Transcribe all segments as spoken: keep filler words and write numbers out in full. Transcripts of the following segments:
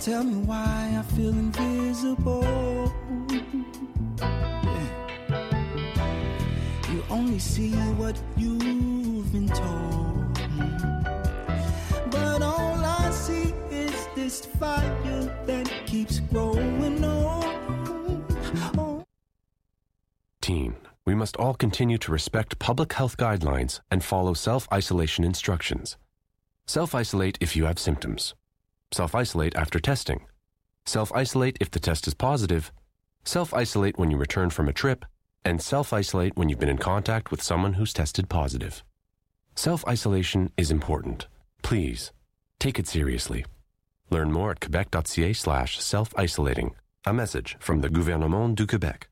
Tell me why I feel invisible. Yeah. You only see what you've been told, but all I see is this fire that keeps growing on. Oh. Teen, we must all continue to respect public health guidelines and follow self-isolation instructions. Self-isolate if you have symptoms. Self-isolate after testing. Self-isolate if the test is positive. Self-isolate when you return from a trip. And self-isolate when you've been in contact with someone who's tested positive. Self-isolation is important. Please, take it seriously. Learn more at quebec.ca slash self-isolating. A message from the Gouvernement du Québec.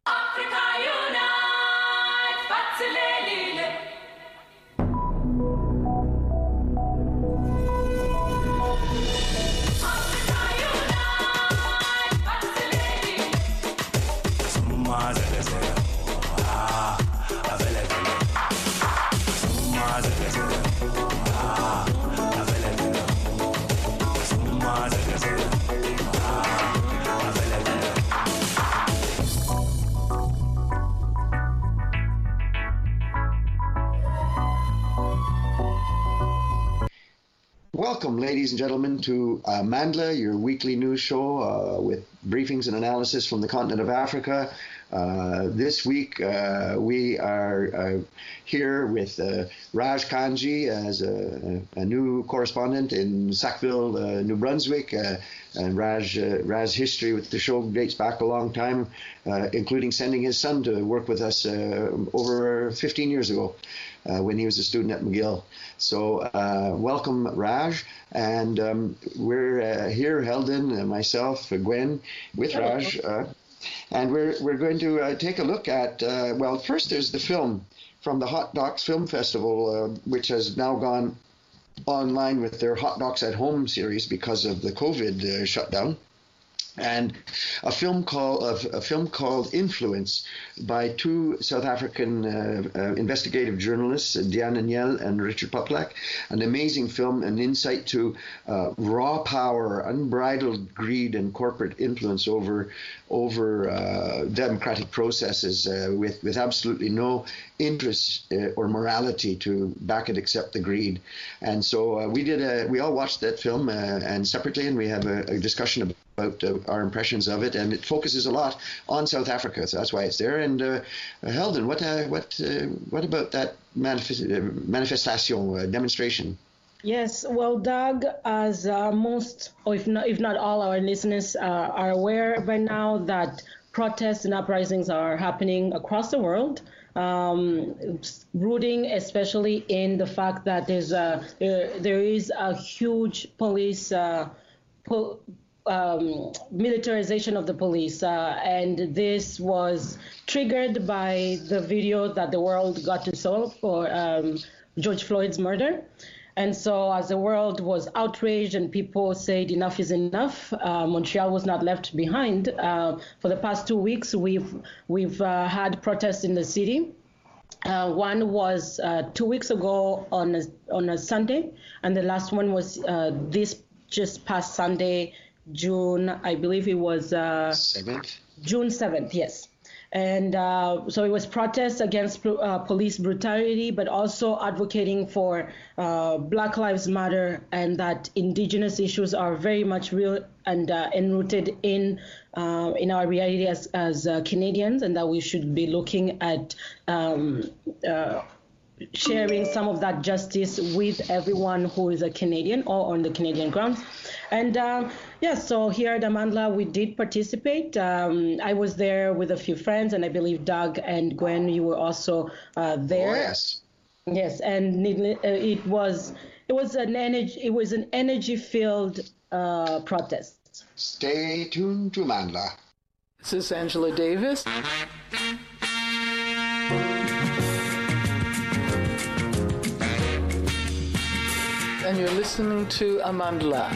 Welcome, ladies and gentlemen, to uh, Mandla, your weekly news show uh, with briefings and analysis from the continent of Africa. Uh, this week, uh, we are uh, here with uh, Raj Kanji as a, a new correspondent in Sackville, uh, New Brunswick. Uh, and Raj, uh, Raj's history with the show dates back a long time, uh, including sending his son to work with us uh, over fifteen years ago uh, when he was a student at McGill. So uh, welcome, Raj. And um, we're uh, here, Heldon, uh, myself, uh, Gwen, with Hello. Raj. Uh, and we're, we're going to uh, take a look at, uh, well, first there's the film from the Hot Docs Film Festival, uh, which has now gone online with their Hot Docs at Home series because of the COVID uh, shutdown. And a film called a, a film called Influence by two South African uh, uh, investigative journalists, Diana Niel and Richard Poplak. An amazing film, an insight to uh, raw power, unbridled greed, and corporate influence over over uh, democratic processes uh, with with absolutely no interest uh, or morality to back it except the greed. And so uh, we did a, we all watched that film uh, and separately, and we have a, a discussion about about uh, our impressions of it, and it focuses a lot on South Africa, so that's why it's there. And uh, Heldon, what uh, what uh, what about that manifest- uh, manifestation uh, demonstration? Yes, well, Doug, as uh, most, or if not, if not all our listeners uh, are aware by now, that protests and uprisings are happening across the world. Um, rooting especially in the fact that there's a, uh, there is a huge police uh, po- Um, militarization of the police, uh, and this was triggered by the video that the world got to saw for um, George Floyd's murder. And so as the world was outraged and people said enough is enough, uh, Montreal was not left behind. Uh, for the past two weeks, we've we've uh, had protests in the city. Uh, one was uh, two weeks ago on a, on a Sunday, and the last one was uh, this just past Sunday, June, I believe it was uh, seventh. June seventh, yes. And uh, so it was protests against uh, police brutality, but also advocating for uh, Black Lives Matter, and that Indigenous issues are very much real and uh, enrooted in uh, in our reality as, as uh, Canadians, and that we should be looking at um, uh, sharing some of that justice with everyone who is a Canadian or on the Canadian grounds. And uh, yeah, so here at Amandla, we did participate. Um, I was there with a few friends, and I believe Doug and Gwen, you were also uh, there. Oh, yes. Yes, and it was it was an energy it was an energy-filled uh, protest. Stay tuned to Amandla. This is Angela Davis. And you're listening to Amandla.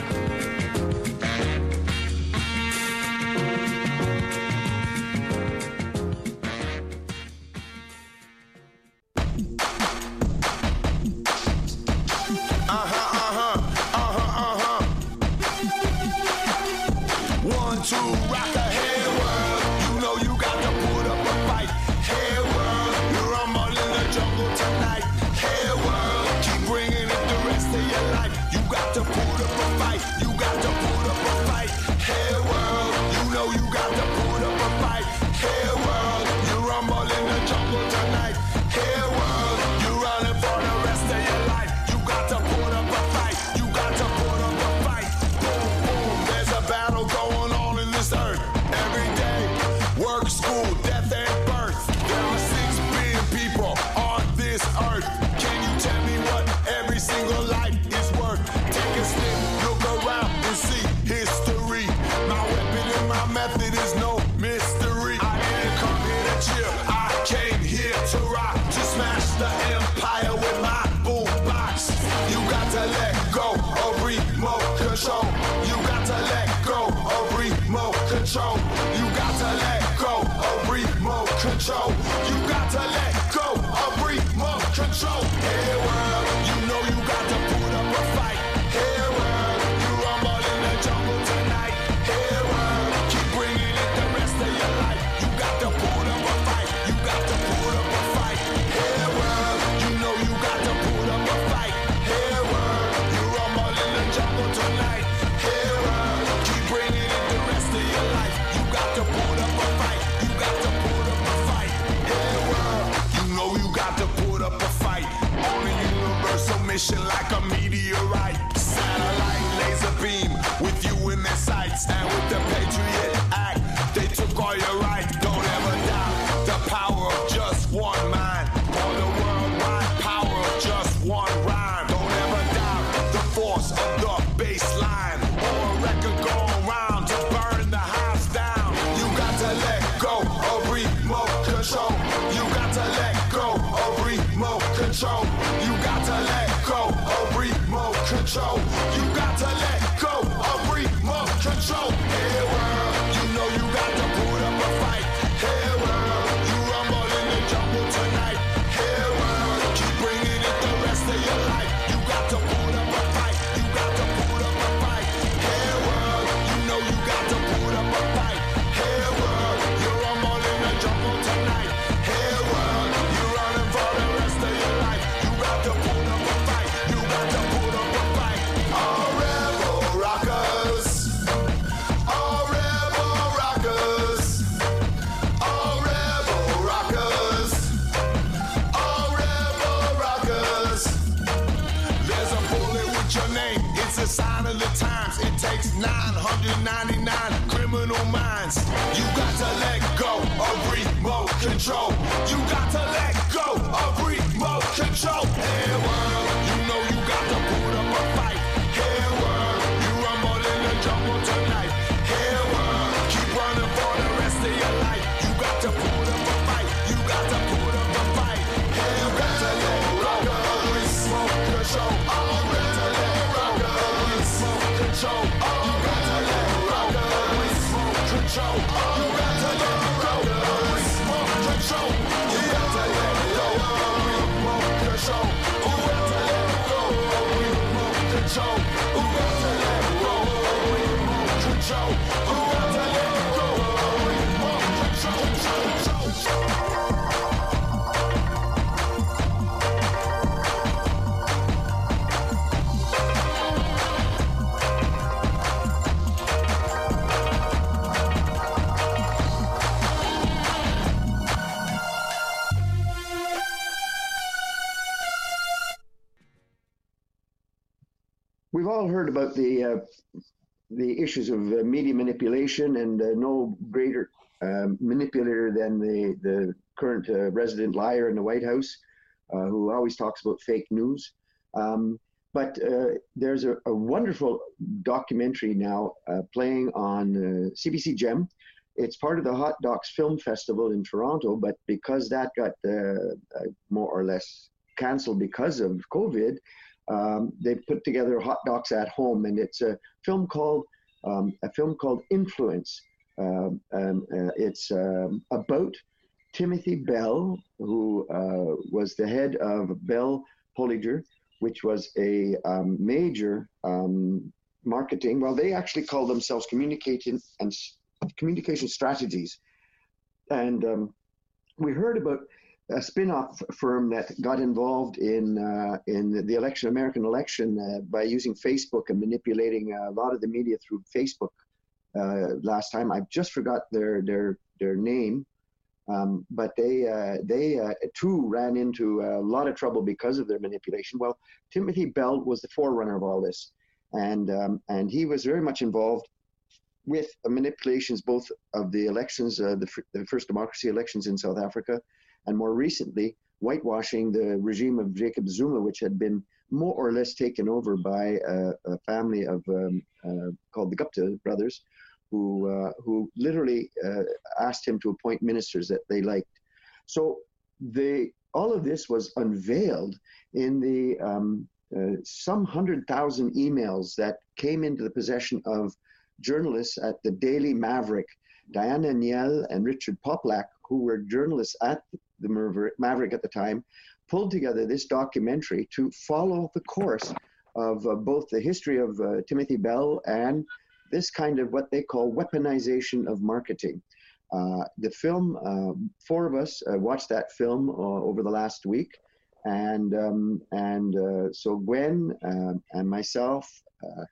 one, two, rock a hey world. You know you got to put up a fight. Hey world, you're rumble in the jungle tonight. Hey world, keep bringing it the rest of your life. You got to put up a fight. You got to put up a fight. Hey world, you know you got to put up a fight. Hey world, you rumble in the jungle tonight. Hey world, you running for the rest of your life. You got to put up a fight. You got to put up a fight. Boom, boom, there's a battle going on in this earth. Every day, work, school, death, and birth. There are six billion people on this earth. Can you tell me what every single life is worth? Take a step, look around and see history. My weapon and my method is no mystery. I didn't come here to chill, I came here to rock, to smash the empire with my boombox. You got to let go of remote control. You got to let go of remote control. You got to let go of remote control. You got to let go of remote control. Hey world, you know you got to put up a fight. Hey world, you rumble in the jungle tonight. Hey world, keep bringing it the rest of your life. You got to put up a fight. You got to put up a fight. Hey world, you know you got to put up a fight. Hey world, you rumble in the jungle tonight. Hey world, keep bringing it the rest of your life. You got to put up a fight. You got to put up a fight. Hey world, you know you got to put up a fight. On a universal mission like a meteorite. Satellite laser beam with you in their sights. And with the Patriot Act, they took all your rights. Don't ever doubt the power of just one mind. Or the worldwide power of just one rhyme. Don't ever doubt the force of the bass line. Or a record going round to burn the house down. You got to let go of remote control. You got to let go of remote control. You got to let go of remote control. You got to let go of remote control. Hey world, you know you got to put up a fight. Hey world, you rumble in the jungle tonight. Hey world, keep bringing it the rest of your life. You got to put up a fight. You got to put up a fight. Hey world, you know you got to put up a fight. Hey world, you rumble in the jungle tonight. Hey world, you running for the rest of your life. You got to put up a fight. You got to put up a fight. All rebel rockers. All rebel rockers. All rebel rockers. All rebel rockers. There's a bullet with your name. It's a sign of the times. It takes nine hundred ninety-nine criminal minds. You got to let go of remote control. You got to let go of remote control. Hey world, you know you got to put up a fight. Hey world, you rumble in the jungle tonight. Hey world, keep running for the rest of your life. You got to put up a fight. You got to put up a fight. Hey, you got to let go of remote control. All got to let go of remote control. You got to let go of remote control. You got to let go of remote control. You got to let go of remote control. Who got to let go of remote control? Who got to let go of remote control? Who got to let go of remote control? We've all heard about the uh, the issues of uh, media manipulation, and uh, no greater uh, manipulator than the the current uh, resident liar in the White House, uh, who always talks about fake news. Um, but uh, there's a, a wonderful documentary now uh, playing on uh, C B C Gem. It's part of the Hot Docs Film Festival in Toronto, but because that got uh, uh, more or less canceled because of COVID, um, they put together Hot Docs at Home, and it's a film called um, a film called Influence. Um, um, uh, it's um, about Timothy Bell, who uh, was the head of Bell Hollinger, which was a um, major um, marketing. Well, they actually call themselves communication and communication strategies. And um, we heard about a spin-off firm that got involved in uh, in the election, American election, uh, by using Facebook and manipulating a lot of the media through Facebook. Uh, last time, I just forgot their their their name, um, but they uh, they uh, too ran into a lot of trouble because of their manipulation. Well, Timothy Bell was the forerunner of all this, and um, and he was very much involved with manipulations both of the elections, uh, the, the first democracy elections in South Africa, and more recently, whitewashing the regime of Jacob Zuma, which had been more or less taken over by a, a family of um, uh, called the Gupta brothers, who uh, who literally uh, asked him to appoint ministers that they liked. So they, all of this was unveiled in the um, uh, some hundred thousand emails that came into the possession of journalists at the Daily Maverick, Diana Niel and Richard Poplack, who were journalists at the Maverick at the time, pulled together this documentary to follow the course of uh, both the history of uh, Timothy Bell and this kind of what they call weaponization of marketing. Uh, the film, uh, four of us uh, watched that film uh, over the last week. And, um, and uh, so Gwen uh, and myself, uh,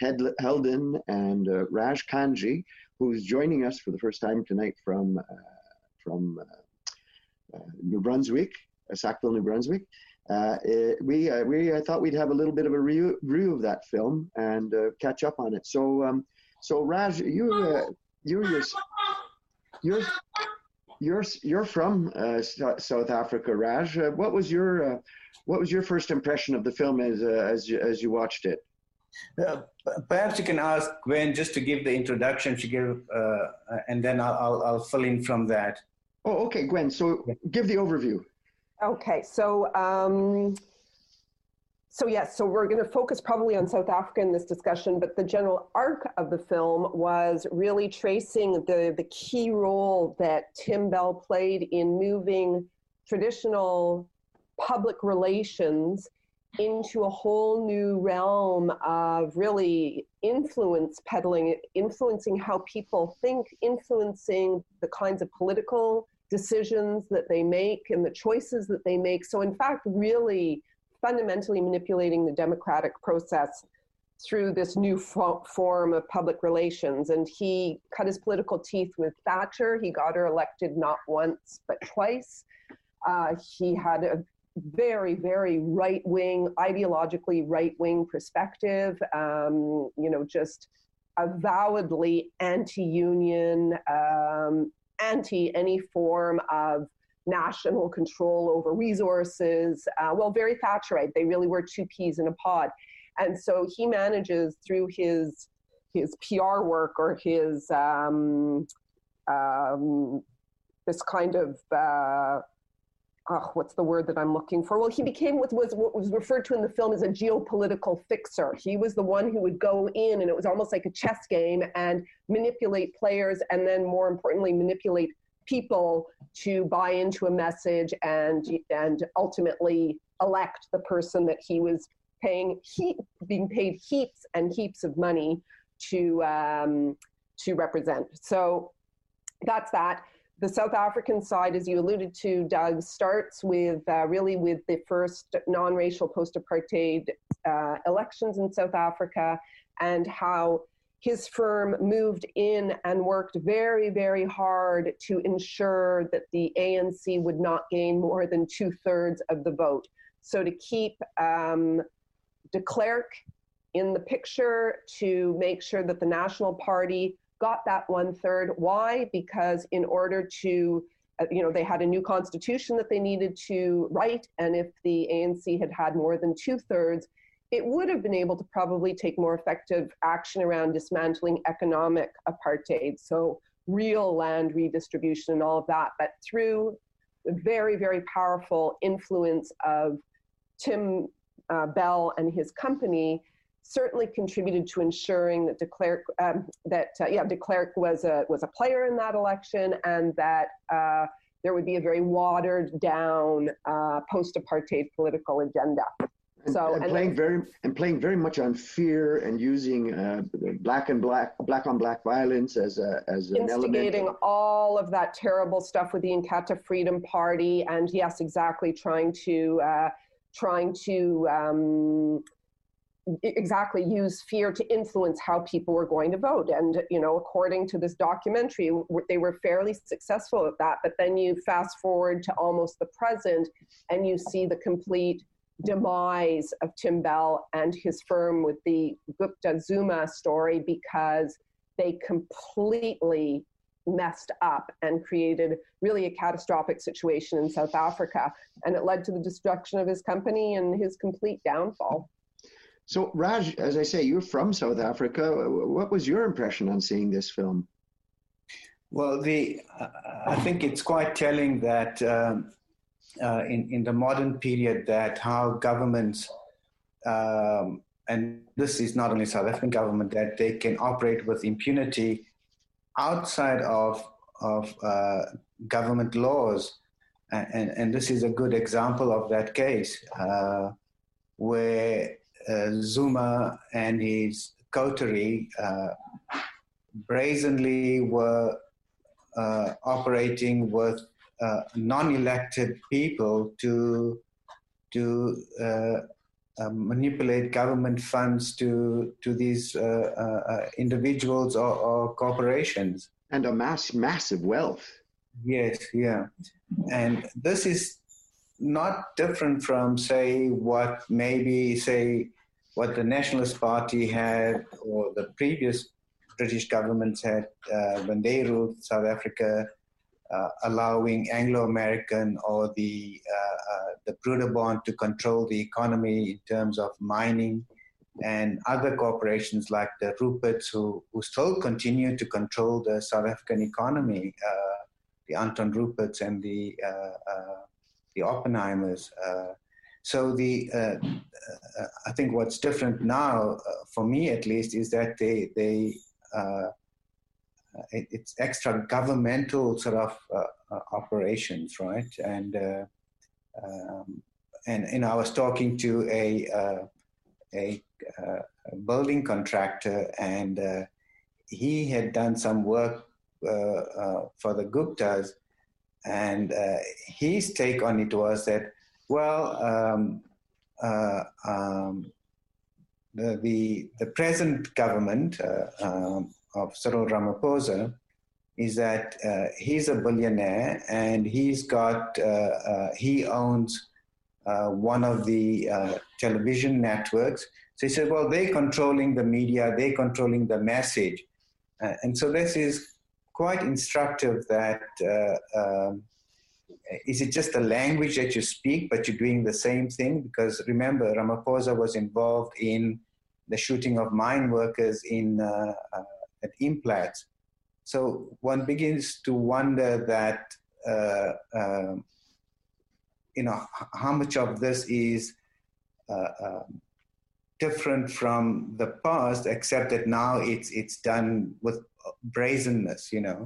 Heldon and uh, Raj Kanji, who's joining us for the first time tonight from uh, from uh, uh, New Brunswick, uh, Sackville, New Brunswick. Uh, it, we uh, we I thought we'd have a little bit of a review, review of that film and uh, catch up on it. So um, so Raj, you uh, you're you're you're you're you're from uh, South Africa, Raj. Uh, what was your uh, what was your first impression of the film as uh, as you, as you watched it? Uh, perhaps you can ask Gwen just to give the introduction she gave, uh, and then I'll, I'll, I'll fill in from that. Oh, okay, Gwen. So give the overview. Okay, so um, so yes, so we're going to focus probably on South Africa in this discussion, but the general arc of the film was really tracing the the key role that Tim Bell played in moving traditional public relations into a whole new realm of really influence peddling, influencing how people think, influencing the kinds of political decisions that they make and the choices that they make. So in fact, really fundamentally manipulating the democratic process through this new fo- form of public relations. And he cut his political teeth with Thatcher. He got her elected not once, but twice. Uh, he had a very, very right-wing, ideologically right-wing perspective, um, you know, just avowedly anti-union, um, anti any form of national control over resources. Uh, well, very Thatcherite. They really were two peas in a pod. And so he manages through his his P R work or his um, um, this kind of uh, Oh, what's the word that I'm looking for? Well, he became what was what was referred to in the film as a geopolitical fixer. He was the one who would go in, and it was almost like a chess game, and manipulate players, and then more importantly, manipulate people to buy into a message and and ultimately elect the person that he was paying he being paid heaps and heaps of money to um, to represent. So that's that. The South African side, as you alluded to, Doug, starts with uh, really with the first non-racial post-apartheid uh, elections in South Africa, and how his firm moved in and worked very, very hard to ensure that the A N C would not gain more than two-thirds of the vote. So to keep um, de Klerk in the picture, to make sure that the National Party got that one third. Why? Because in order to, uh, you know, they had a new constitution that they needed to write. And if the A N C had had more than two thirds, it would have been able to probably take more effective action around dismantling economic apartheid. So real land redistribution and all of that. But through the very, very powerful influence of Tim uh, Bell and his company, certainly contributed to ensuring that de Klerk, um, that uh, yeah, de Klerk was a was a player in that election, and that uh, there would be a very watered down uh, post-apartheid political agenda. And, So and and playing then, very and playing very much on fear and using uh, black and black black on black violence as a as an instigating element. all of that terrible stuff with the Inkatha Freedom Party, and yes, exactly, trying to uh, trying to um, exactly use fear to influence how people were going to vote. And you know, according to this documentary, they were fairly successful at that. But then you fast forward to almost the present, and you see the complete demise of Tim Bell and his firm with the Gupta Zuma story, because they completely messed up and created really a catastrophic situation in South Africa. And it led to the destruction of his company and his complete downfall. So Raj, as I say, you're from South Africa. What was your impression on seeing this film? Well, the uh, I think it's quite telling that um, uh, in, in the modern period that how governments, um, and this is not only South African government, that they can operate with impunity outside of, of uh, government laws. And, and this is a good example of that case, uh, where uh, Zuma and his coterie uh, brazenly were uh, operating with uh, non-elected people to to uh, uh, manipulate government funds to to these uh, uh, individuals or, or corporations, and amass massive wealth. Yes, yeah, and this is not different from, say, what maybe say what the Nationalist Party had or the previous British governments had uh, when they ruled South Africa, uh, allowing Anglo-American or the uh, uh, the Broederbond to control the economy in terms of mining, and other corporations like the Ruperts who, who still continue to control the South African economy, uh, the Anton Ruperts and the uh, uh, the Oppenheimers. Uh, so the uh, uh, I think what's different now, uh, for me at least, is that they they uh, it, it's extra governmental sort of uh, uh, operations, right? And uh, um, and you know, I was talking to a uh, a, uh, a building contractor, and uh, he had done some work uh, uh, for the Guptas, and uh, his take on it was that, well, um, uh, um, the, the the present government uh, um, of Cyril Ramaphosa is that uh, he's a billionaire, and he's got uh, uh, he owns uh, one of the uh, television networks. So he said, well, they're controlling the media, they're controlling the message, uh, and so this is quite instructive. That uh, um, is it just the language that you speak, but you're doing the same thing? Because remember, Ramaphosa was involved in the shooting of mine workers in uh, uh, at Implats. So one begins to wonder that, uh, uh, you know, how much of this is uh, uh, different from the past, except that now it's it's done with brazenness, you know.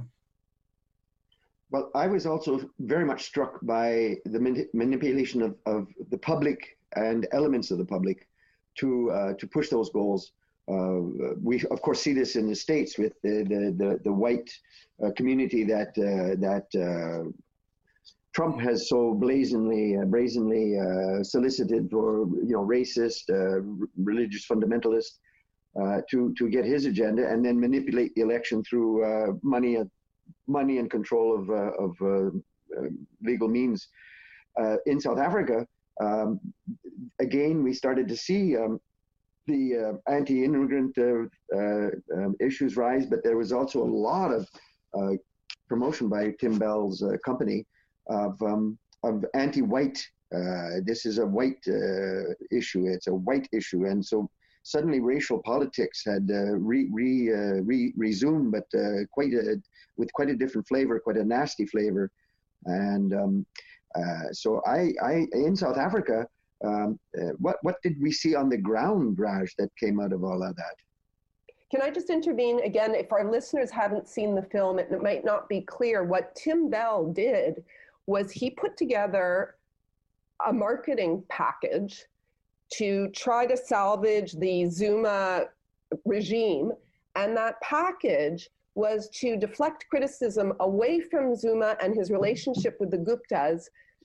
Well, I was also very much struck by the man- manipulation of, of the public and elements of the public to uh, to push those goals. Uh, we, of course, see this in the States with the the the, the white uh, community that uh, that uh, Trump has so blazingly, uh, brazenly uh, solicited for, you know, racist, uh, r- religious fundamentalists uh, to to get his agenda, and then manipulate the election through uh, money and money and control of uh, of uh, uh, legal means. Uh, in South Africa, um, again, we started to see um, the uh, anti-immigrant uh, uh, um, issues rise, but there was also a lot of uh, promotion by Tim Bell's uh, company of um, of anti-white. Uh, this is a white uh, issue. It's a white issue, and so suddenly racial politics had uh, re, re, uh, re, resumed, but uh, quite a, with quite a different flavor, quite a nasty flavor. And um, uh, so I, I, in South Africa, um, uh, what, what did we see on the ground, Raj, that came out of all of that? Can I just intervene again? If our listeners haven't seen the film, it might not be clear. What Tim Bell did was he put together a marketing package to try to salvage the Zuma regime. And that package was to deflect criticism away from Zuma and his relationship with the Guptas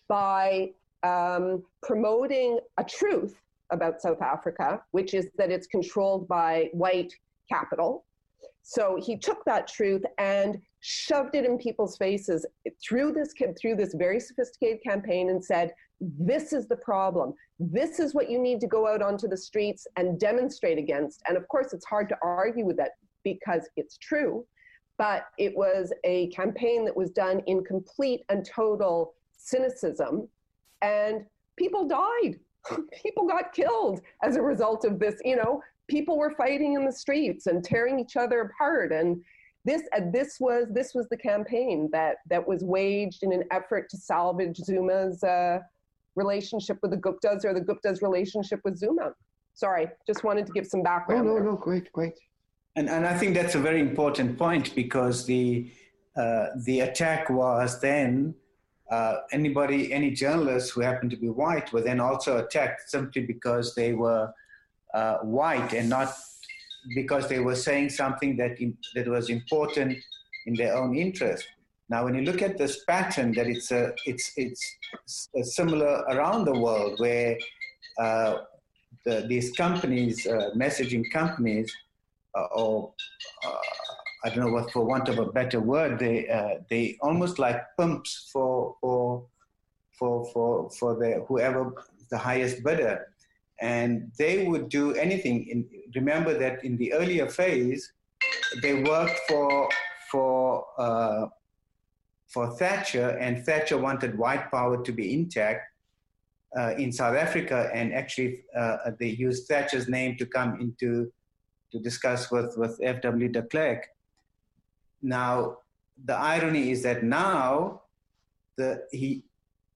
by um, promoting a truth about South Africa, which is that it's controlled by white capital. So he took that truth and shoved it in people's faces through this through this very sophisticated campaign and said, this is the problem. This is what you need to go out onto the streets and demonstrate against. And of course, it's hard to argue with that because it's true. But it was a campaign that was done in complete and total cynicism. And people died. People got killed as a result of this. You know, people were fighting in the streets and tearing each other apart. And this uh, this was this was the campaign that that was waged in an effort to salvage Zuma's uh, relationship with the Guptas, or the Guptas' relationship with Zuma. Sorry, just wanted to give some background. Oh, no, there. no, great, great. And and I think that's a very important point, because the uh, the attack was then uh, anybody, any journalists who happened to be white were then also attacked simply because they were uh, white and not because they were saying something that in, that was important in their own interest. Now, when you look at this pattern, that it's a it's it's similar around the world, where uh, the, these companies, uh, messaging companies, uh, or uh, I don't know what, for want of a better word, they uh, they almost like pimps for for for for for the whoever the highest bidder, and they would do anything. In, remember that in the earlier phase, they worked for for. Uh, for Thatcher, and Thatcher wanted white power to be intact uh, in South Africa, and actually uh, they used Thatcher's name to come into to discuss with, with F W de Klerk. Now, the irony is that now the he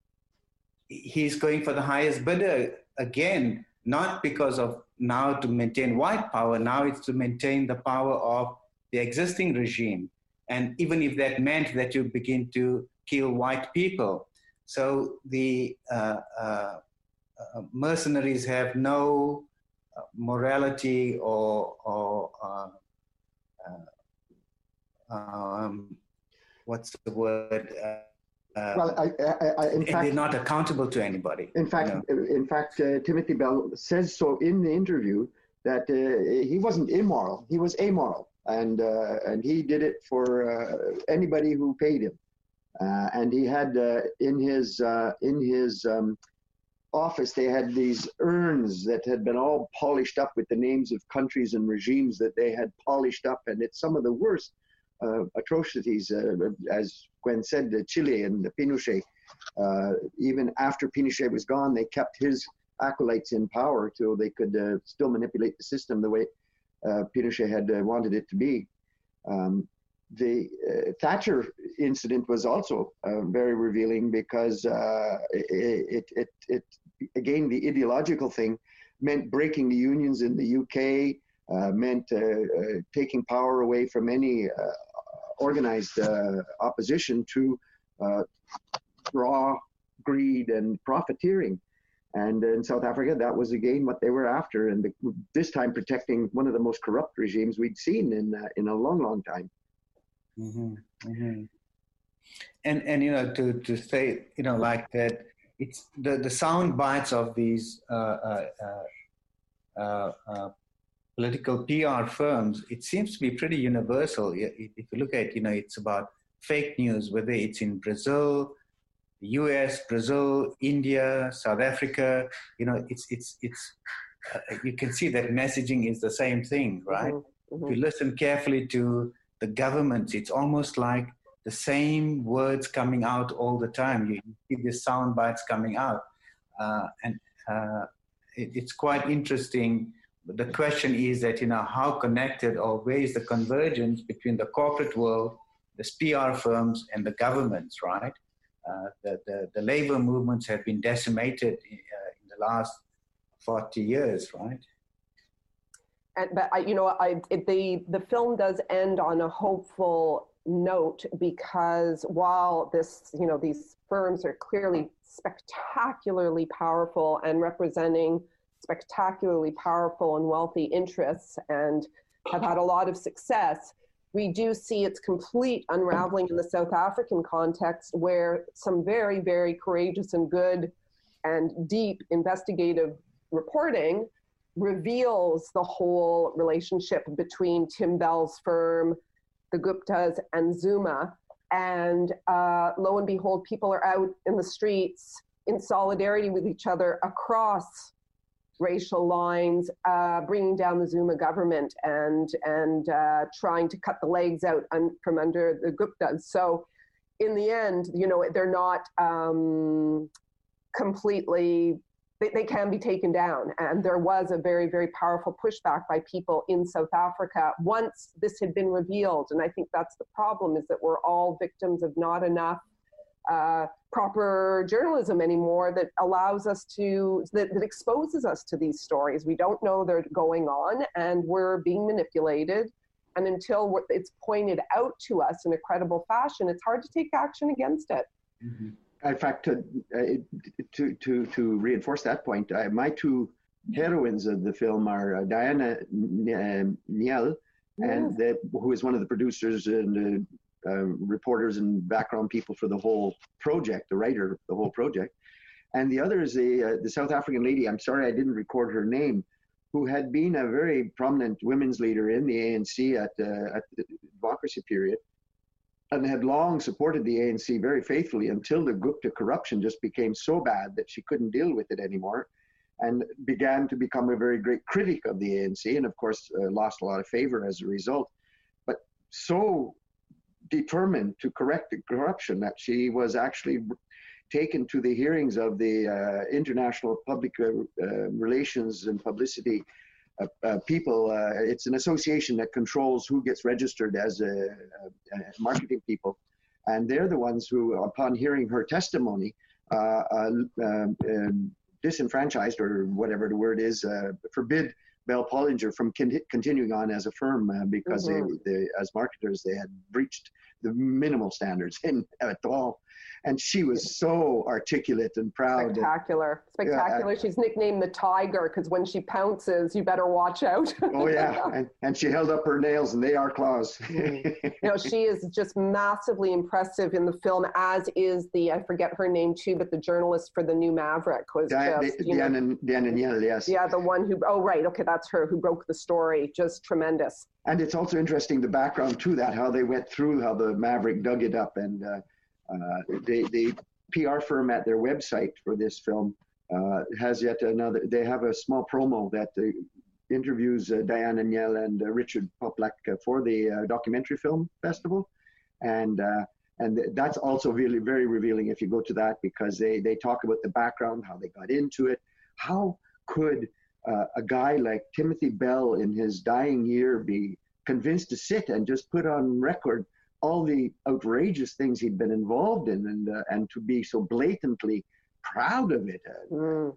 he's going for the highest bidder again, not because of now to maintain white power, now it's to maintain the power of the existing regime. And even if that meant that you begin to kill white people. So the uh, uh, uh, mercenaries have no uh, morality or, or uh, uh, um, what's the word? Uh, uh, well, I, I, I, in and fact, they're not accountable to anybody. In fact, you know? in fact, uh, Timothy Bell says so in the interview that uh, he wasn't immoral; he was amoral. And uh, and he did it for uh, anybody who paid him, uh, and he had uh, in his uh, in his um, office they had these urns that had been all polished up with the names of countries and regimes that they had polished up, and it's some of the worst uh, atrocities, uh, as Gwen said, the Chile and the Pinochet. Uh, even after Pinochet was gone, they kept his acolytes in power so they could uh, still manipulate the system the way Uh, Pinochet had uh, wanted it to be. Um, the uh, Thatcher incident was also uh, very revealing because uh, it, it, it, it, again, the ideological thing meant breaking the unions in the U K, uh, meant uh, uh, taking power away from any uh, organized uh, opposition to uh, raw greed and profiteering. And in South Africa, that was again what they were after, and the, this time protecting one of the most corrupt regimes we'd seen in uh, in a long, long time. Mm-hmm. Mm-hmm. And and you know to to say you know like that, it's the the sound bites of these uh, uh, uh, uh, political P R firms. It seems to be pretty universal. If you look at you know it's about fake news, whether it's in Brazil, the U S, Brazil, India, South Africa, you know, it's it's it's. Uh, you can see that messaging is the same thing, right? Mm-hmm. Mm-hmm. If you listen carefully to the governments, it's almost like the same words coming out all the time. You see the sound bites coming out, uh, and uh, it, it's quite interesting. The question is that you know how connected or where is the convergence between the corporate world, the P R firms, and the governments, right? Uh, the, the, the labor movements have been decimated in, uh, in the last forty years, right? And, but I, you know, I, it, the the film does end on a hopeful note, because while this, you know, these firms are clearly spectacularly powerful and representing spectacularly powerful and wealthy interests and have had a lot of success, we do see its complete unraveling in the South African context, where some very, very courageous and good and deep investigative reporting reveals the whole relationship between Tim Bell's firm, the Guptas, and Zuma. And uh, lo and behold, people are out in the streets in solidarity with each other across racial lines, uh, bringing down the Zuma government and and uh, trying to cut the legs out un- from under the Guptas. So in the end, you know, they're not um, completely, they, they can be taken down. And there was a very, very powerful pushback by people in South Africa once this had been revealed. And I think that's the problem, is that we're all victims of not enough Uh, proper journalism anymore that allows us to, that, that exposes us to these stories. We don't know they're going on, and we're being manipulated. And until we're, it's pointed out to us in a credible fashion, it's hard to take action against it. Mm-hmm. In fact, to, uh, to, to, to reinforce that point, uh, my two heroines of the film are uh, Diana Nyel, Yes. and that, who is one of the producers and uh, Uh, reporters and background people for the whole project, the writer of the whole project. And the other is the, uh, the South African lady, I'm sorry I didn't record her name, who had been a very prominent women's leader in the A N C at, uh, at the democracy period, and had long supported the A N C very faithfully until the Gupta corruption just became so bad that she couldn't deal with it anymore, and began to become a very great critic of the A N C, and of course uh, lost a lot of favor as a result. But so determined to correct the corruption that she was actually taken to the hearings of the uh, International Public uh, uh, Relations and Publicity uh, uh, people. Uh, it's an association that controls who gets registered as a, a, a marketing people. And they're the ones who, upon hearing her testimony, uh, uh, um, um, disenfranchised, or whatever the word is, uh, forbid Bell Pollinger from con- continuing on as a firm uh, because mm-hmm. they, they, as marketers, they had breached the minimal standards in at all. And she was so articulate and proud. Spectacular, and, spectacular. Yeah, She's nicknamed the Tiger because when she pounces, you better watch out. Oh yeah, and, and she held up her nails, and they are claws. Mm. You know, she is just massively impressive in the film, as is the, I forget her name too, but the journalist for the New Maverick was Diana, just, Diana, Diana Nyel, yes. Yeah, the one who, oh right, okay, that's her, who broke the story. Just tremendous. And it's also interesting, the background to that, how they went through, how the Maverick dug it up. And uh, uh, the, the P R firm at their website for this film uh, has yet another, they have a small promo that uh, interviews uh, Diana Nyel and uh, Richard Poplak uh, for the uh, documentary film festival. And uh, and that's also really very revealing if you go to that, because they, they talk about the background, how they got into it. How could Uh, a guy like Timothy Bell in his dying year be convinced to sit and just put on record all the outrageous things he'd been involved in, and uh, and to be so blatantly proud of it? Uh, mm.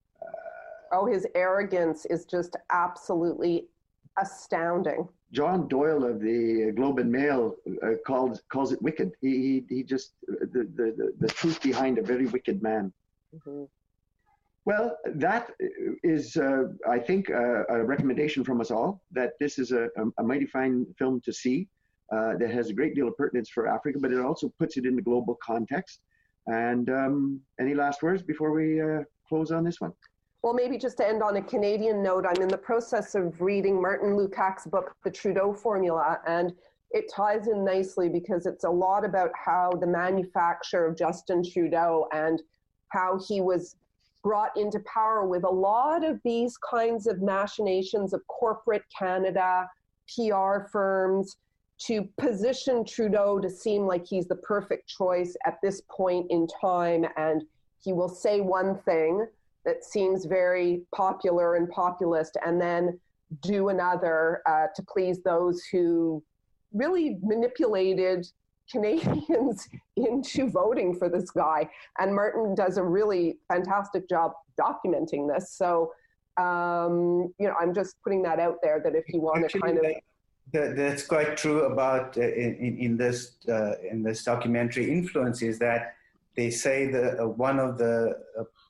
uh, oh, his arrogance is just absolutely astounding. John Doyle of the Globe and Mail uh, calls calls it wicked. He he, he just the, the the the truth behind a very wicked man. Mm-hmm. Well, that is, uh, I think, uh, a recommendation from us all, that this is a, a mighty fine film to see uh, that has a great deal of pertinence for Africa, but it also puts it in the global context. And um, any last words before we uh, close on this one? Well, maybe just to end on a Canadian note, I'm in the process of reading Martin Lukács' book, The Trudeau Formula, and it ties in nicely because it's a lot about how the manufacture of Justin Trudeau and how he was brought into power with a lot of these kinds of machinations of corporate Canada, P R firms, to position Trudeau to seem like he's the perfect choice at this point in time. And he will say one thing that seems very popular and populist, and then do another uh, to please those who really manipulated Canadians into voting for this guy. And Martin does a really fantastic job documenting this. So, um, you know, I'm just putting that out there, that if you want Actually, to kind of... That, that's quite true about uh, in, in this uh, in this documentary influence, is that they say that uh, one of the uh,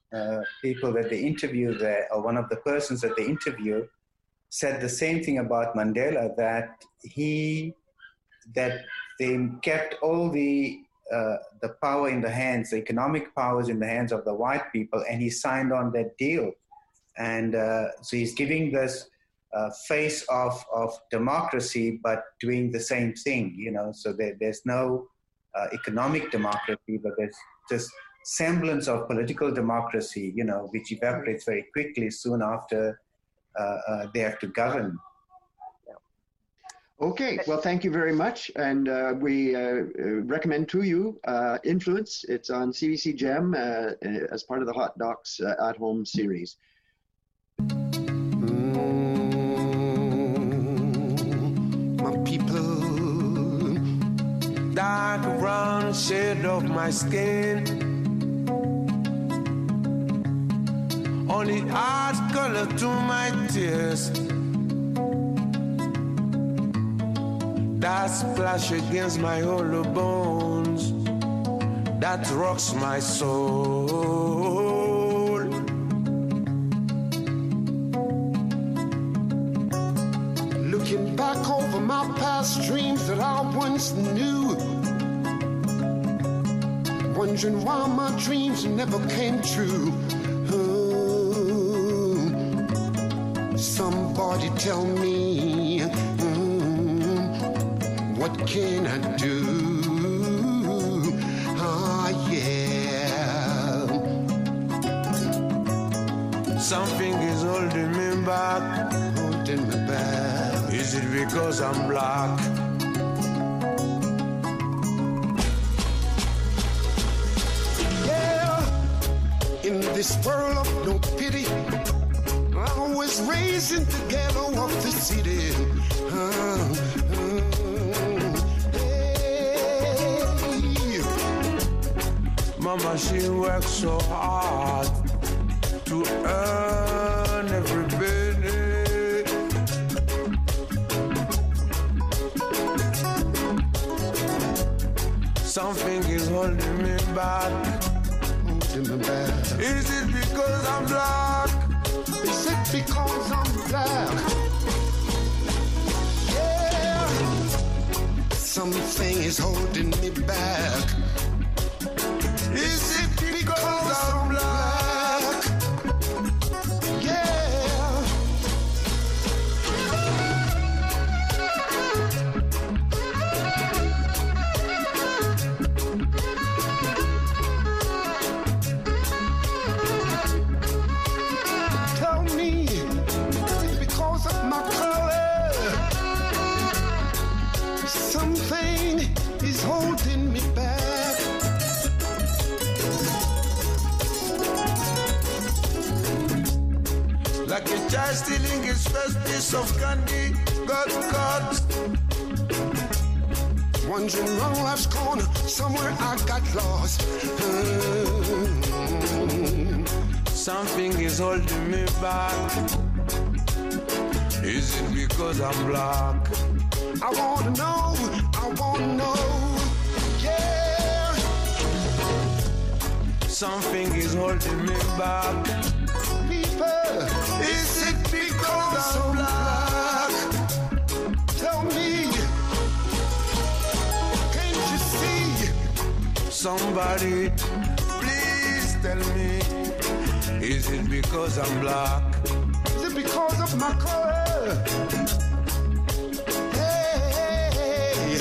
uh, people that they interviewed there, or one of the persons that they interviewed, said the same thing about Mandela, that he, that they kept all the uh, the power in the hands, the economic powers in the hands of the white people, and he signed on that deal. And uh, so he's giving this uh, face of, of democracy, but doing the same thing, you know, so there, there's no uh, economic democracy, but there's just semblance of political democracy, you know, which evaporates very quickly soon after uh, uh, they have to govern. Okay, well, thank you very much. And uh, we uh, recommend to you uh, Influence. It's on C B C Gem uh, as part of the Hot Docs uh, at Home series. Mm, my people, dark brown shade of my skin, only art color to my tears. That splash against my hollow bones, that rocks my soul. Looking back over my past dreams that I once knew, wondering why my dreams never came true. Oh, somebody tell me, what can I do? Ah, yeah. Something is holding me back, holding me back. Is it because I'm black? Yeah, in this world of no pity, I was raised in the ghetto of the city. Uh, uh, Mama, she works so hard to earn every penny. Something is holding me back. Holding me back. Is it because I'm black? Is it because I'm black? Yeah. Something is holding me back. Is it because I'm black? Yeah. Tell me, it's because of my color. Something is holding me back. Like a child stealing his first piece of candy, got caught. Wondering wrong life's corner, somewhere I got lost. Mm. Something is holding me back. Is it because I'm black? I wanna know, I wanna know, yeah. Something is holding me back. Is it because I'm black? Tell me, can't you see? Somebody, please tell me, is it because I'm black? Is it because of my color? Hey.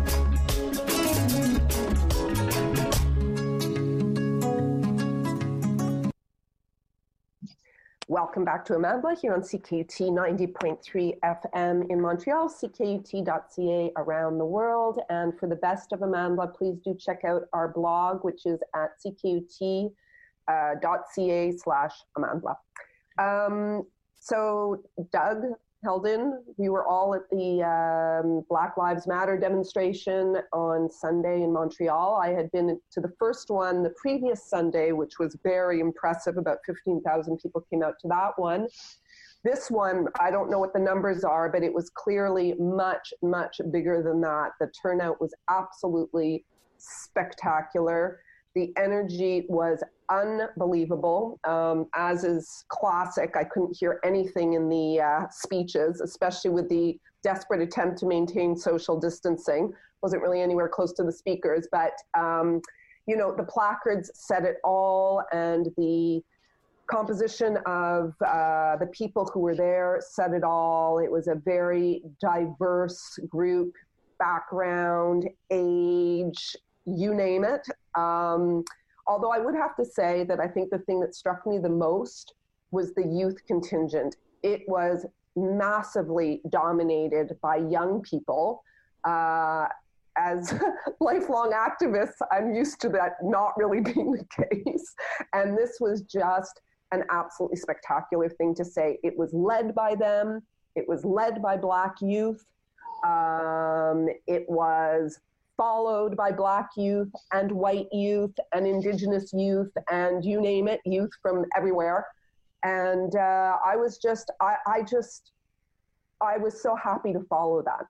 Welcome back to Amandla here on C K U T ninety point three F M in Montreal, C K U T dot C A around the world. And for the best of Amandla, please do check out our blog, which is at C K U T dot C A slash Amandla. Um, so Doug Heldon, we were all at the um, Black Lives Matter demonstration on Sunday in Montreal. I had been to the first one the previous Sunday, which was very impressive. About fifteen thousand people came out to that one. This one, I don't know what the numbers are, but it was clearly much, much bigger than that. The turnout was absolutely spectacular. The energy was unbelievable. Um, as is classic, I couldn't hear anything in the uh, speeches, especially with the desperate attempt to maintain social distancing. Wasn't really anywhere close to the speakers, but um, you know, the placards said it all, and the composition of uh, the people who were there said it all. It was a very diverse group, background, age, you name it. Um, although I would have to say that I think the thing that struck me the most was the youth contingent. It was massively dominated by young people. Uh, as lifelong activists, I'm used to that not really being the case. And this was just an absolutely spectacular thing to say. It was led by them. It was led by Black youth. Um, it was followed by Black youth and white youth and Indigenous youth and you name it, youth from everywhere. And uh, I was just, I, I just, I was so happy to follow that.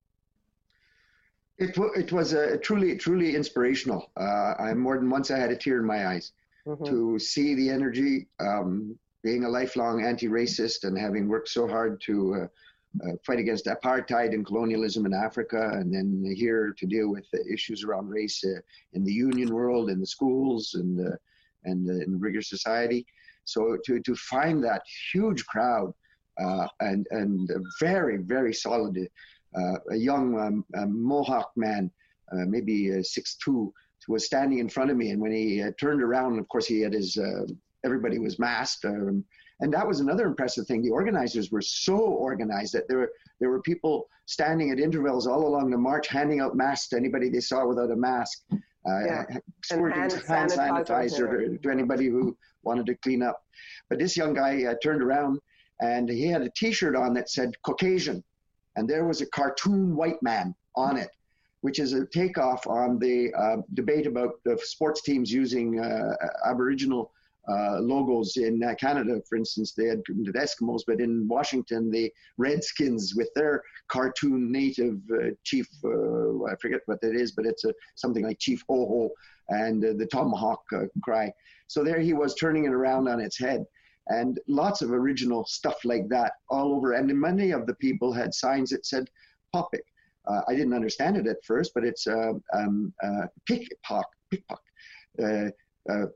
It, it was a truly, truly inspirational. Uh, I more than once I had a tear in my eyes mm-hmm. to see the energy. Um, being a lifelong anti-racist and having worked so hard to uh, uh, fight against apartheid and colonialism in Africa, and then here to deal with the issues around race uh, in the union world, in the schools, and uh, and uh, in rigorous society. So to to find that huge crowd uh, and and very very solid. Uh, a young um, um, Mohawk man, uh, maybe uh, six two, was standing in front of me. And when he uh, turned around, of course, he had his, uh, everybody was masked. Um, and that was another impressive thing. The organizers were so organized that there were, there were people standing at intervals all along the march, handing out masks to anybody they saw without a mask, uh, yeah. squirting hand, hand sanitizer, sanitizer to, to anybody who wanted to clean up. But this young guy uh, turned around and he had a T-shirt on that said Caucasian. And there was a cartoon white man on it, which is a takeoff on the uh, debate about the sports teams using uh, Aboriginal uh, logos in uh, Canada. For instance, they had the Eskimos, but in Washington, the Redskins with their cartoon native uh, chief, uh, I forget what that is, but it's a, something like Chief Ho-Ho and uh, the Tomahawk uh, cry. So there he was turning it around on its head. And lots of original stuff like that all over. And many of the people had signs that said Popik. Uh, I didn't understand it at first, but it's uh, um, uh, pickpock, pickpock. Uh, uh,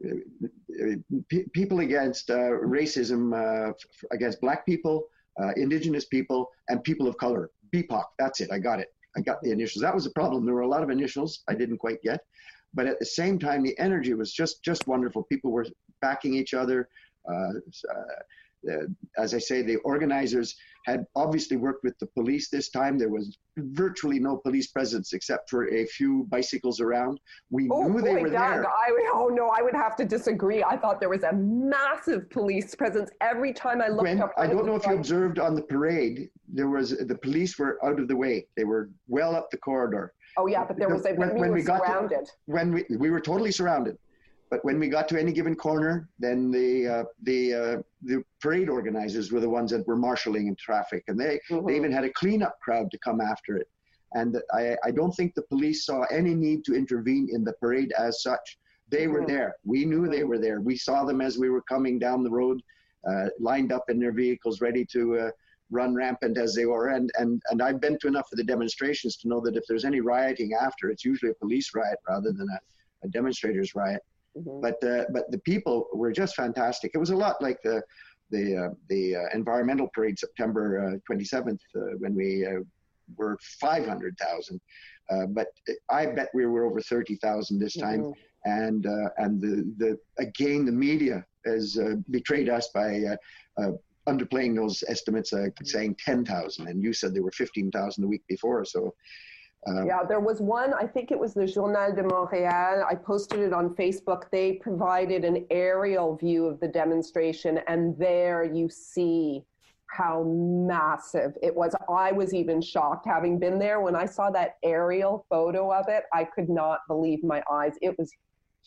p- people against uh, racism, uh, f- against Black people, uh, Indigenous people, and people of color. B P O C, that's it, I got it. I got the initials. That was a problem. There were a lot of initials I didn't quite get. But at the same time, the energy was just, just wonderful. People were backing each other. Uh, uh, as I say, the organizers had obviously worked with the police this time. There was virtually no police presence except for a few bicycles around. We oh, knew boy, they were Doug, there. I, oh, no, I would have to disagree. I thought there was a massive police presence every time I looked when, up. I don't know if you observed on the parade, there was the police were out of the way. They were well up the corridor. Oh, yeah, but there was a, when, when we, we got surrounded. To, when we, we were totally surrounded. But when we got to any given corner, then the uh, the uh, the parade organizers were the ones that were marshalling in traffic, and they, mm-hmm. they even had a cleanup crowd to come after it. And I, I don't think the police saw any need to intervene in the parade as such. They mm-hmm. were there. We knew mm-hmm. they were there. We saw them as we were coming down the road, uh, lined up in their vehicles, ready to uh, run rampant as they were. And, and and I've been to enough of the demonstrations to know that if there's any rioting after, it's usually a police riot rather than a, a demonstrators riot. Mm-hmm. But uh, but the people were just fantastic. It was a lot like the the uh, the uh, environmental parade September uh, twenty-seventh uh, when we uh, were five hundred thousand. Uh, but I bet we were over thirty thousand this time. Mm-hmm. And uh, and the the again the media has uh, betrayed us by uh, uh, underplaying those estimates, uh, saying ten thousand, and you said there were fifteen thousand the week before. So. Uh, yeah, there was one, I think it was the Journal de Montréal. I posted it on Facebook. They provided an aerial view of the demonstration, and there you see how massive it was. I was even shocked having been there. When I saw that aerial photo of it, I could not believe my eyes. It was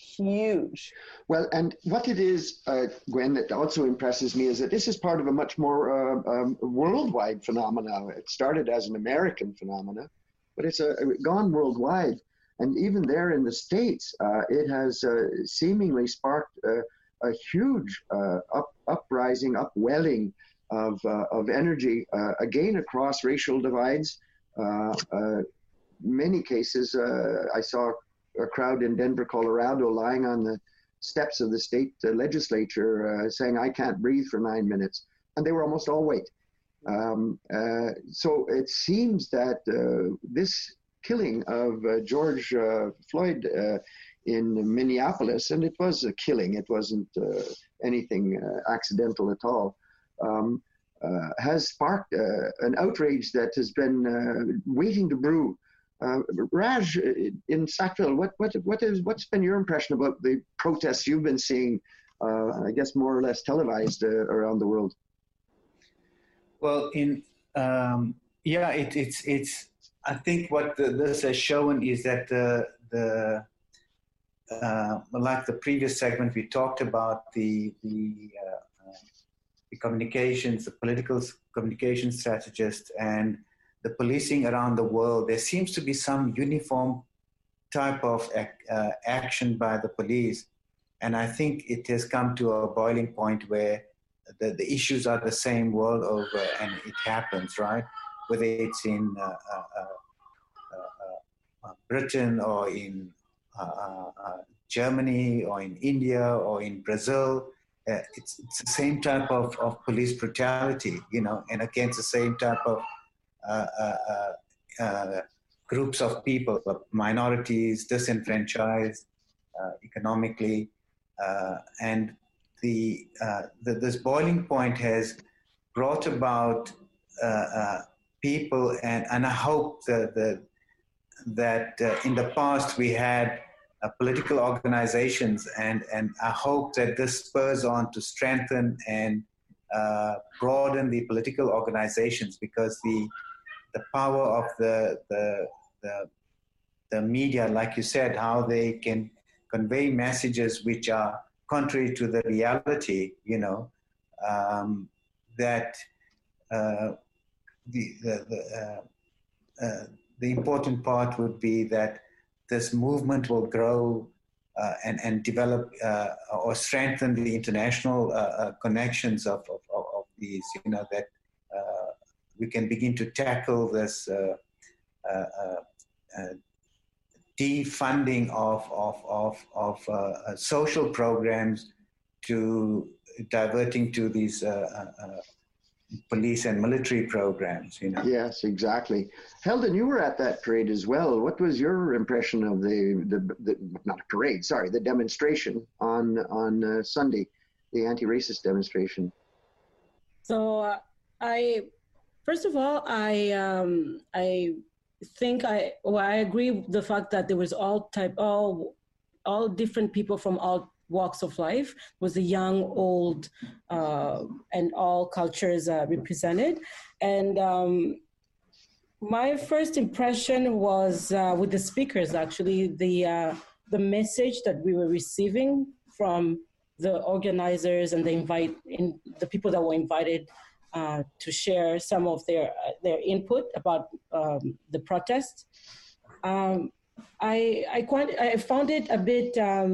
huge. Well, and what it is, uh, Gwen, that also impresses me is that this is part of a much more uh, um, worldwide phenomenon. It started as an American phenomenon, but it's a, gone worldwide. And even there in the States, uh, it has uh, seemingly sparked uh, a huge uh, up, uprising, upwelling of, uh, of energy, uh, again, across racial divides. Uh, uh, many cases, uh, I saw a crowd in Denver, Colorado, lying on the steps of the state uh, legislature uh, saying, "I can't breathe for nine minutes." And they were almost all white. Um, uh, so it seems that uh, this killing of uh, George uh, Floyd uh, in Minneapolis, and it was a killing, it wasn't uh, anything uh, accidental at all, um, uh, has sparked uh, an outrage that has been uh, waiting to brew. Uh, Raj, in Sackville, what what what is what's been your impression about the protests you've been seeing? Uh, I guess more or less televised uh, around the world. Well, in um, yeah, it, it's it's. I think what the, this has shown is that the the uh, like the previous segment we talked about the the, uh, uh, the communications, the political communication strategists, and the policing around the world. There seems to be some uniform type of uh, action by the police, and I think it has come to a boiling point where the, the issues are the same world over, and it happens, right? Whether it's in uh, uh, uh, uh, Britain or in uh, uh, Germany or in India or in Brazil, uh, it's, it's the same type of, of police brutality, you know, and against the same type of uh, uh, uh, uh, groups of people, minorities, disenfranchised uh, economically, uh, and the, uh, the this boiling point has brought about uh, uh, people, and, and I hope that the, that uh, in the past we had uh, political organizations, and, and I hope that this spurs on to strengthen and uh, broaden the political organizations, because the the power of the, the the the media, like you said, how they can convey messages which are contrary to the reality, you know, um, that uh, the the the, uh, uh, the important part would be that this movement will grow uh, and and develop uh, or strengthen the international uh, uh, connections of, of of these, you know, that uh, we can begin to tackle this uh, uh, uh, uh, defunding of of of of uh, social programs to diverting to these uh, uh, police and military programs, you know. Yes, exactly. Heldon, you were at that parade as well. What was your impression of the the, the not a parade, sorry, the demonstration on on uh, Sunday, the anti-racist demonstration? So uh, I, first of all, I um, I. think I well, I agree with the fact that there was all type all all different people from all walks of life. It was the young, old, uh, and all cultures uh, represented. And um, my first impression was uh, with the speakers. Actually, the uh, the message that we were receiving from the organizers and the invite in the people that were invited Uh, to share some of their uh, their input about um, the protest. Um, I I, quite, I found it a bit um,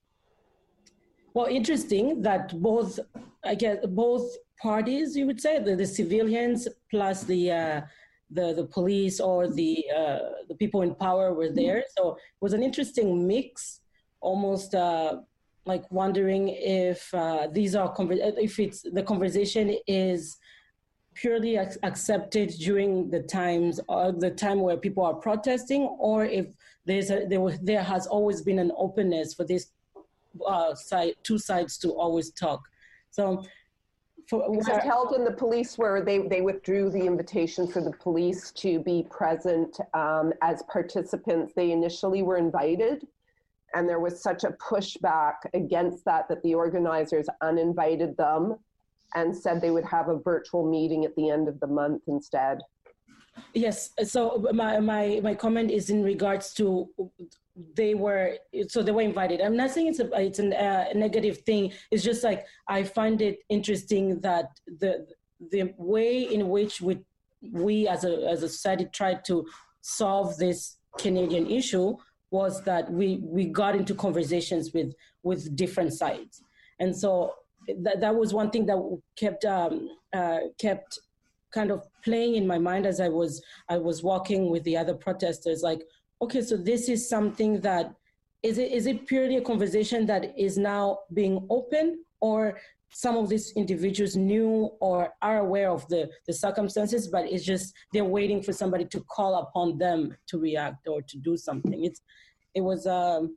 well interesting that both I guess both parties, you would say, the, the civilians plus the uh, the the police or the uh, the people in power were there. So it was an interesting mix, almost. Uh, like wondering if uh, these are if it's the conversation is purely ac- accepted during the times or the time where people are protesting, or if there's a, there was there has always been an openness for this uh, side two sides to always talk. So for Except held in the police where they, they withdrew the invitation for the police to be present um, as participants. They initially were invited, and there was such a pushback against that that the organizers uninvited them and said they would have a virtual meeting at the end of the month instead. Yes, so my my, my comment is in regards to they were, so they were invited. I'm not saying it's a, it's a uh, negative thing. It's just like, I find it interesting that the the way in which we, we as a, as a society tried to solve this Canadian issue was that we we got into conversations with with different sides, and so that that was one thing that kept um, uh, kept kind of playing in my mind as I was I was walking with the other protesters. Like, okay, so this is something that is it is it purely a conversation that is now being open, or some of these individuals knew or are aware of the, the circumstances, but it's just they're waiting for somebody to call upon them to react or to do something. It's it was um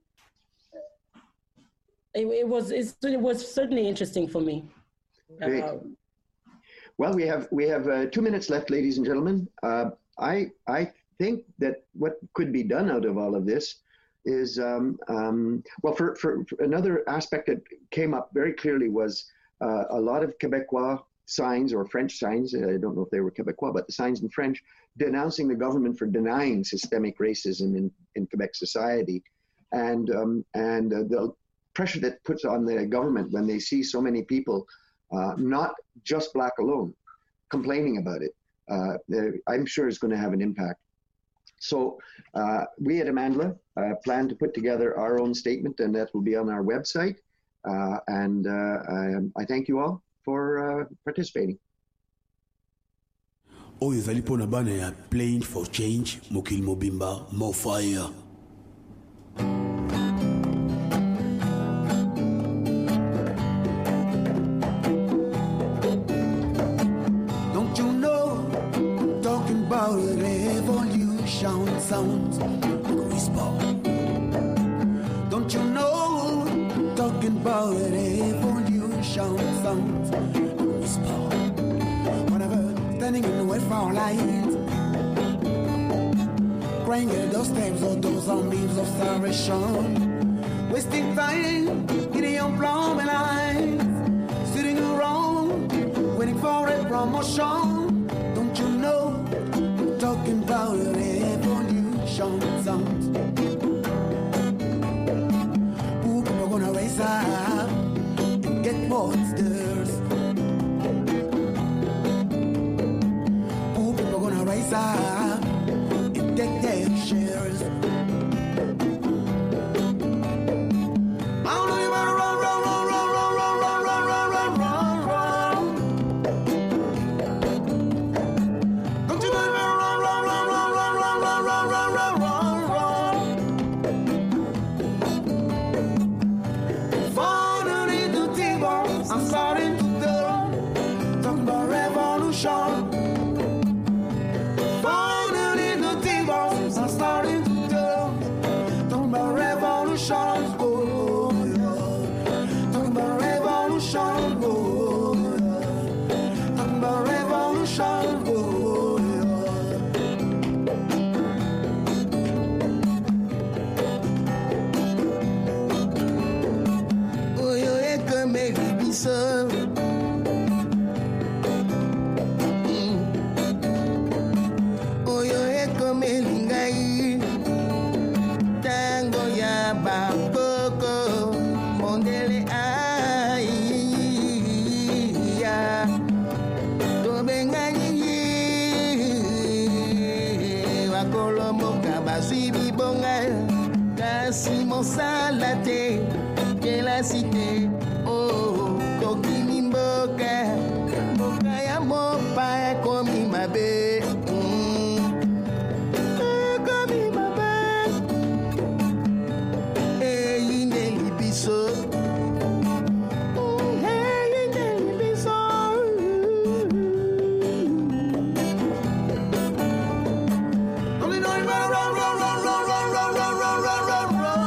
it, it was it's, it was certainly interesting for me. Great. Uh, Well, we have we have uh, two minutes left, ladies and gentlemen. Uh, I I think that what could be done out of all of this is um, um, well, for, for, for another aspect that came up very clearly was uh, a lot of Quebecois signs or French signs. I don't know if they were Quebecois, but the signs in French denouncing the government for denying systemic racism in, in Quebec society, and um, and uh, the pressure that puts on the government when they see so many people. Uh, not just Black alone, complaining about it. Uh, I'm sure it's going to have an impact. So uh, we at Amandla uh, plan to put together our own statement, and that will be on our website. Uh, and uh, I, I thank you all for uh, participating. Oyo ezali pona bana ya Playing for Change, Mokili Mobimba, More Fire. Revolution sounds like a whisper. Don't you know? Talking about revolution sounds like a whisper. Whenever standing in the way for our light, crying at those steps or those on beams of salvation, wasting time in the unplumbed lines, sitting around waiting for a promotion. Don't you know? Talking about revolution sounds. People are gonna raise up and get monsters. People are gonna rise up and take their shares. Salate, que la cité, oh, Tokimi Mboka, Mboka ya mopa, komi mabe, komi mabe, eh, yinde libiso, eh, yinde libiso. Only know you better run, run, run, run, run, run, run, run, run, run, run.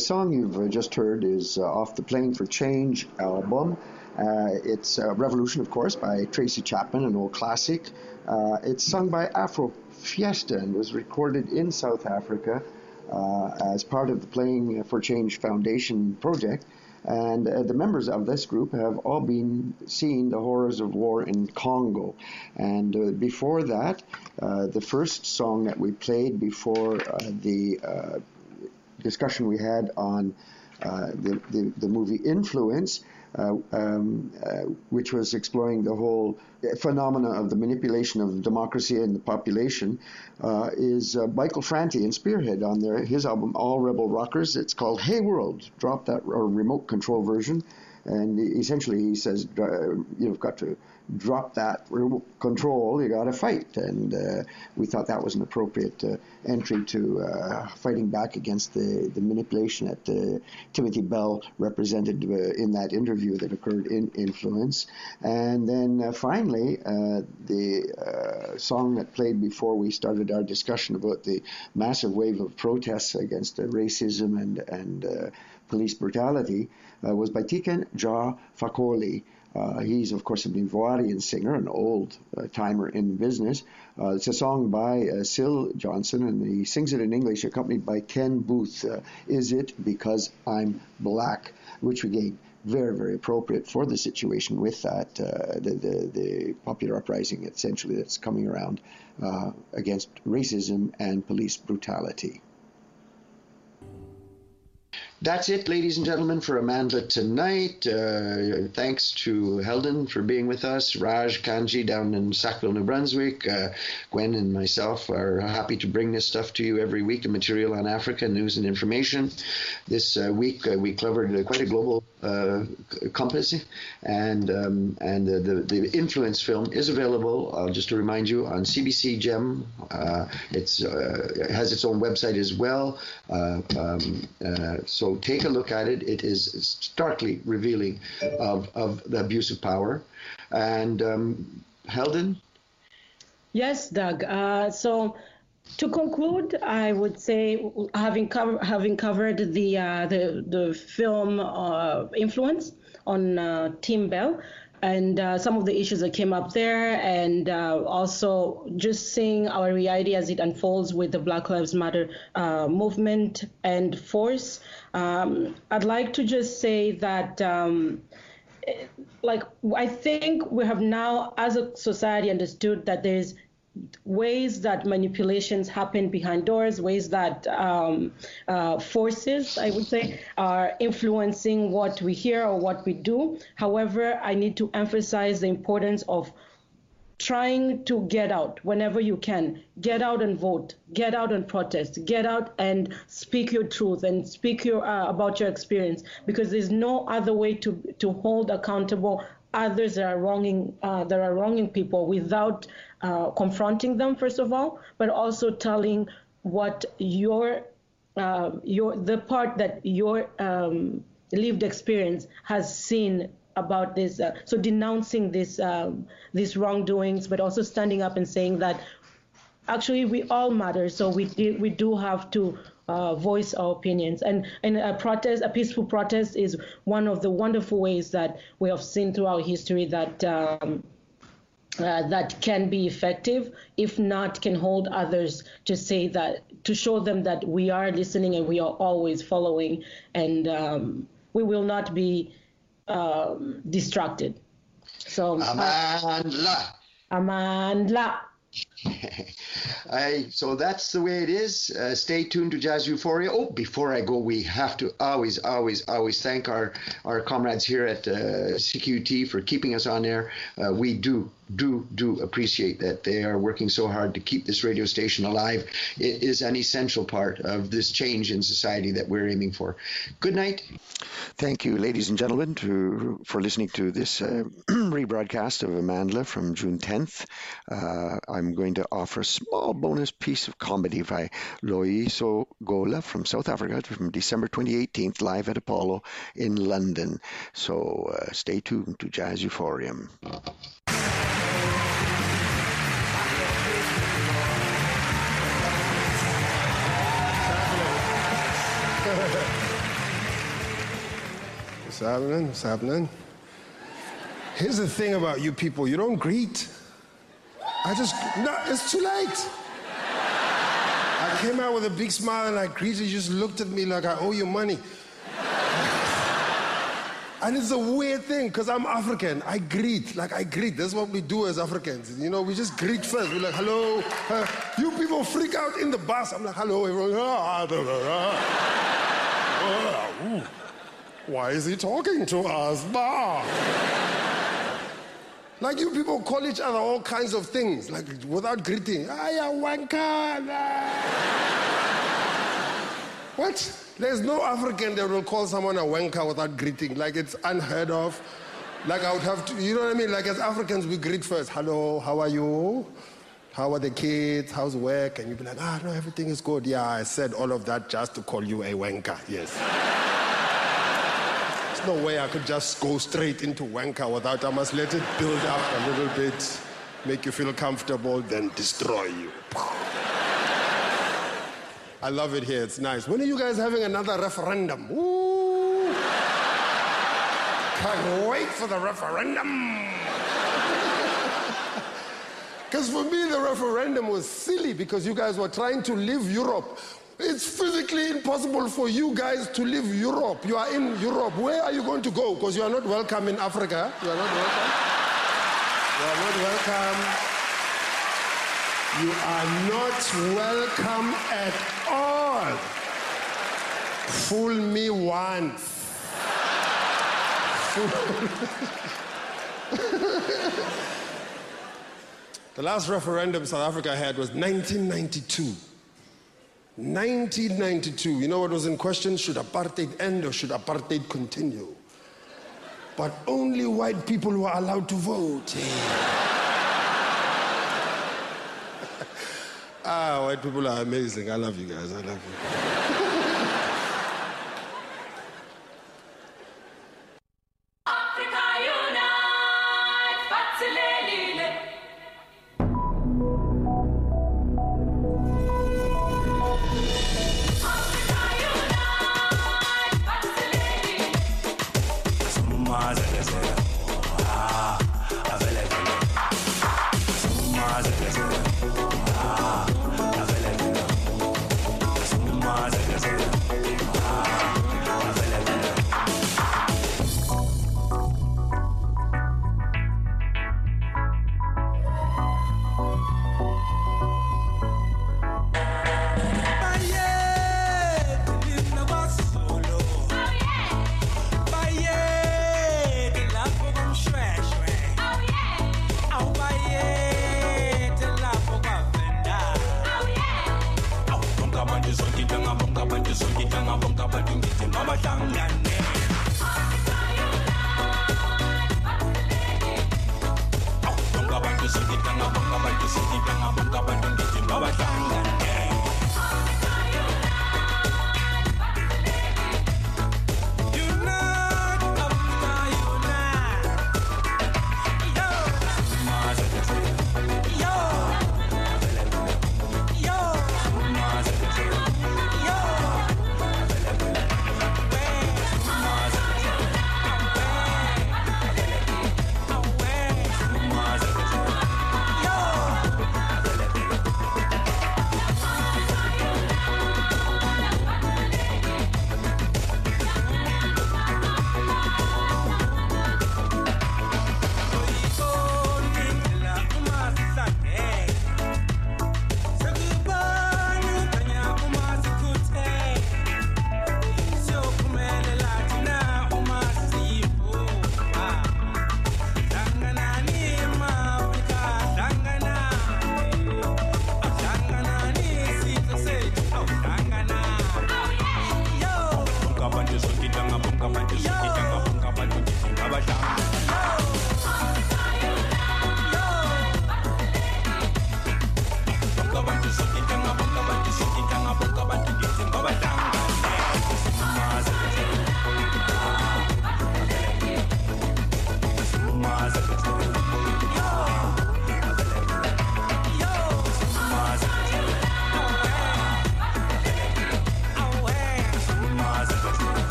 song you've just heard is uh, off the Playing for Change album. Uh, it's uh, Revolution, of course, by Tracy Chapman, an old classic. Uh, it's sung by Afro Fiesta and was recorded in South Africa uh, as part of the Playing for Change Foundation project. And uh, the members of this group have all been seeing the horrors of war in Congo. And uh, before that, uh, the first song that we played before uh, the uh, discussion we had on uh, the, the, the movie Influence, uh, um, uh, which was exploring the whole phenomena of the manipulation of democracy and the population, uh, is uh, Michael Franti and Spearhead on their his album All Rebel Rockers. It's called Hey World. Drop that or remote control version. And essentially he says, uh, you've got to drop that remote control, you got to fight. And uh, we thought that was an appropriate uh, entry to uh, fighting back against the, the manipulation that uh, Timothy Bell represented uh, in that interview that occurred in Influence. And then uh, finally, uh, the uh, song that played before we started our discussion about the massive wave of protests against uh, racism and, and uh, police brutality uh, was by Tiken Jah Fakoly. Uh, he's, of course, an Ivorian singer, an old uh, timer in business. Uh, it's a song by uh, Syl Johnson, and he sings it in English, accompanied by Ken Booth. Uh, Is It Because I'm Black? Which, again, very, very appropriate for the situation with that, uh, the, the, the popular uprising, essentially, that's coming around uh, against racism and police brutality. That's it, ladies and gentlemen, for Amandla tonight. Uh, thanks to Heldon for being with us, Raj Kanji down in Sackville, New Brunswick. Uh, Gwen and myself are happy to bring this stuff to you every week, the material on Africa, news and information. This uh, week uh, we covered uh, quite a global uh, compass, and um, and uh, the, the Influence film is available, uh, just to remind you, on C B C Gem. Uh, it's, uh, it has its own website as well. Uh, um, uh, so take a look at it. It is starkly revealing of, of the abuse of power. And um, Heldon? Yes, Doug. Uh, so to conclude, I would say, having, co- having covered the, uh, the, the film uh, Influence on uh, Tim Bell, and uh, some of the issues that came up there, and uh, also just seeing our reality as it unfolds with the Black Lives Matter uh, movement and force. Um, I'd like to just say that, um, like, I think we have now, as a society, understood that there's ways that manipulations happen behind doors, ways that um, uh, forces, I would say, are influencing what we hear or what we do. However, I need to emphasize the importance of trying to get out whenever you can. Get out and vote. Get out and protest. Get out and speak your truth and speak your uh, about your experience, because there's no other way to to hold accountable others that are wronging uh, that are wronging people without uh, confronting them, first of all, but also telling what your uh, your the part that your um, lived experience has seen about this. Uh, so denouncing this um, these wrongdoings, but also standing up and saying that actually we all matter. So we do, we do have to Uh, voice our opinions, and and a protest, a peaceful protest, is one of the wonderful ways that we have seen throughout history that um, uh, that can be effective. If not, can hold others to say that, to show them that we are listening and we are always following, and um, we will not be um, distracted. So, Amandla. Uh, Amandla. I, so that's the way it is. Uh, stay tuned to Jazz Euphoria. Oh, before I go, we have to always, always, always thank our, our comrades here at uh, C Q T for keeping us on air. Uh, we do, do, do appreciate that they are working so hard to keep this radio station alive. It is an essential part of this change in society that we're aiming for. Good night. Thank you, ladies and gentlemen, to, for listening to this uh, rebroadcast of Amandla from June tenth. Uh, I'm going to offer a small bonus piece of comedy by Loiso Gola from South Africa from December twenty eighteen, live at Apollo in London. So uh, stay tuned to Jazz Euphorium. happening? What's happening? Here's the thing about you people, you don't greet. I just, no, it's too late. I came out with a big smile and I greeted you, just looked at me like I owe you money. And it's a weird thing, because I'm African. I greet, like I greet. That's what we do as Africans. You know, we just greet first. We're like, hello. Uh, you people freak out in the bus. I'm like, hello, everyone. Ah, da, da, da. Oh, why is he talking to us? Bah. Like you people call each other all kinds of things, like without greeting. Aya wanka. What? There's no African that will call someone a wanker without greeting. Like it's unheard of. Like I would have to, you know what I mean? Like as Africans, we greet first. Hello, how are you? How are the kids? How's work? And you'd be like, ah, no, everything is good. Yeah, I said all of that just to call you a wanker. Yes. There's no way I could just go straight into wanker without, I must let it build up a little bit, make you feel comfortable, then destroy you. I love it here, it's nice. When are you guys having another referendum? Ooh. Can't wait for the referendum. Because for me, the referendum was silly because you guys were trying to leave Europe. It's physically impossible for you guys to leave Europe. You are in Europe. Where are you going to go? Because you are not welcome in Africa. You are not welcome. You are not welcome. You are not welcome at all. Fool me once. The last referendum South Africa had was nineteen ninety-two. nineteen ninety-two. You know what was in question? Should apartheid end or should apartheid continue? But only white people were allowed to vote. Ah, white people are amazing. I love you guys. I love you. Africa unite, Fatsilelile. Africa unite, Fatsilelile. Sumazela, ah, available. Sumazela.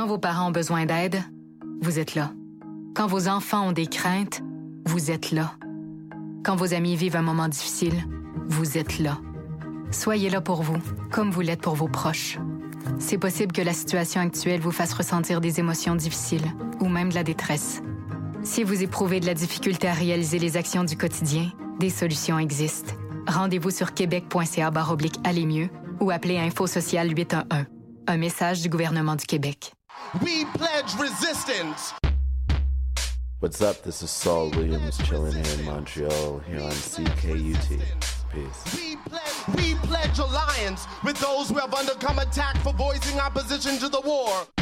Quand vos parents ont besoin d'aide, vous êtes là. Quand vos enfants ont des craintes, vous êtes là. Quand vos amis vivent un moment difficile, vous êtes là. Soyez là pour vous, comme vous l'êtes pour vos proches. C'est possible que la situation actuelle vous fasse ressentir des émotions difficiles ou même de la détresse. Si vous éprouvez de la difficulté à réaliser les actions du quotidien, des solutions existent. Rendez-vous sur québec.ca barre oblique aller mieux ou appelez Info Social huit un un. Un message du gouvernement du Québec. We pledge resistance. What's up? This is Saul Williams chilling here in Montreal, here on C K U T. Peace. We pledge, we pledge alliance with those who have undergone attack for voicing opposition to the war.